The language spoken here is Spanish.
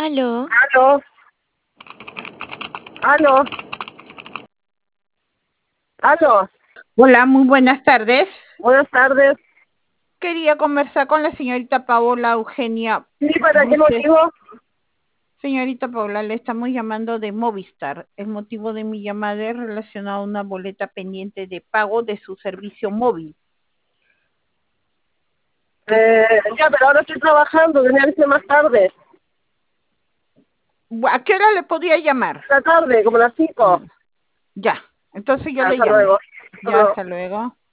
Aló, Aló, aló, aló. Hola, muy buenas tardes. Buenas tardes. Quería conversar con la señorita Paola Eugenia Sí, ¿para qué Bruces. motivo? Señorita Paola, le estamos llamando de Movistar. El motivo de mi llamada es relacionado a una boleta pendiente de pago de su servicio móvil. Ya, pero ahora estoy trabajando, tenía que ser más tarde. ¿A qué hora le podría llamar? La tarde, como las 5. Ya, entonces yo le Hasta llamo. luego. Hasta Ya, luego. hasta luego.